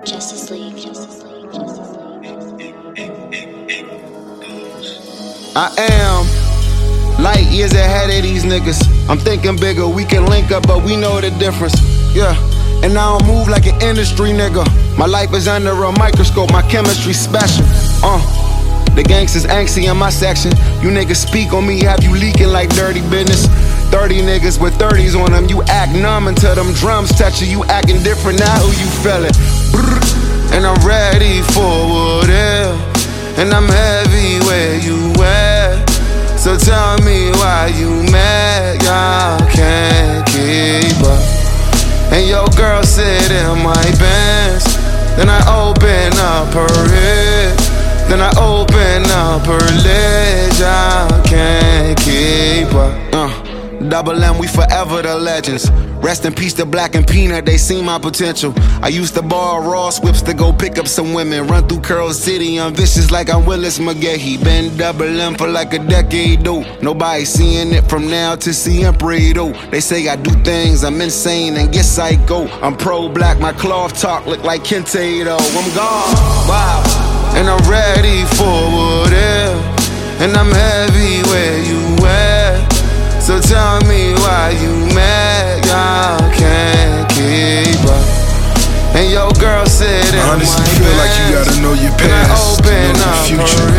Justice League. I am light years ahead of these niggas. I'm thinking bigger, we can link up, but we know the difference. Yeah, and I don't move like an industry nigga. My life is under a microscope, my chemistry special. The gangsters angsty in my section. You niggas speak on me, have you leaking like dirty business. 30 niggas with 30s on them, you act numb until them drums touch you. You acting different now, who you feeling? And I'm ready for whatever. And I'm heavy where you at. So tell me why you mad, y'all can't keep up. And your girl sit in my Benz. Then I open up her head. Then I open up her legs, y'all can't keep up. Double M, we forever the legends. Rest in peace to Black and Peanut, they see my potential. I used to borrow Ross whips to go pick up some women. Run through Curl City, I'm vicious like I'm Willis McGahee. Been double M for like a decade, though. Nobody seeing it from now to siempre, though. They say I do things, I'm insane and get psycho. I'm pro-black, my cloth talk look like Kente, though. I'm gone, wow. And I'm ready for whatever. And I'm heavy where you at. So tell me why you mad, y'all can't keep up. And your girl said in honestly my feel Benz. like you gotta know your past to know your future.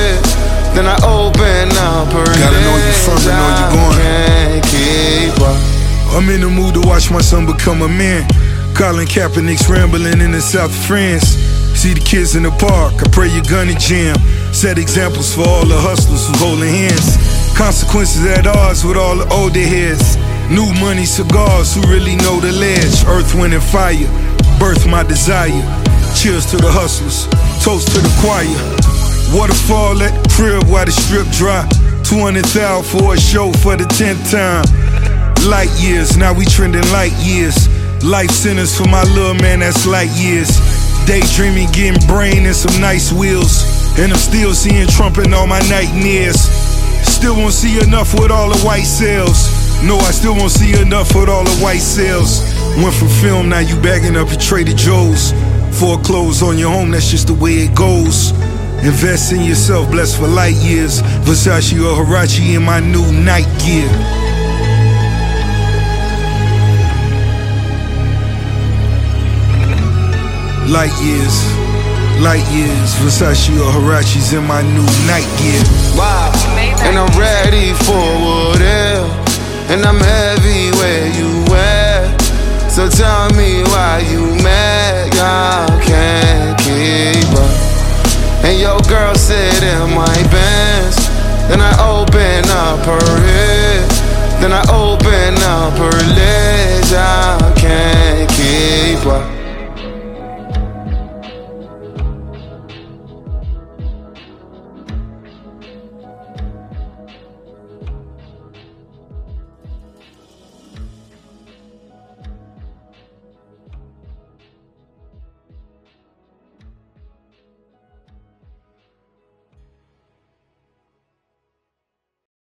Then I open up her Gotta know you from and know you going. Can't keep up. I'm in the mood to watch my son become a man. Colin Kaepernick's rambling in the south of France. See the kids in the park, I pray you're gonna jam. Set examples for all the hustlers who holding hands. Consequences at odds with all the older heads. New money cigars who really know the ledge. Earth, wind, and fire, birth my desire. Cheers to the hustlers, toast to the choir. Waterfall at the crib while the strip dry. 200,000 for a show for the 10th time. Light years, now we trending light years. Life sentence for my little man, that's light years. Daydreaming, getting brain and some nice wheels. And I'm still seeing Trump in all my nightmares. Still won't see enough with all the white cells. No, I still won't see enough with all the white cells. Went from film, now you bagging up at Trader Joe's. Foreclose on your home, that's just the way it goes. Invest in yourself, blessed for light years. Versace or Huarache in my new night gear. Light years, Versace or Huarache's in my new night gear. Wow, and I'm ready for whatever. And I'm heavy where you at. So tell me why you mad, y'all can't keep up. And your girl sit in my Benz. Then I open up her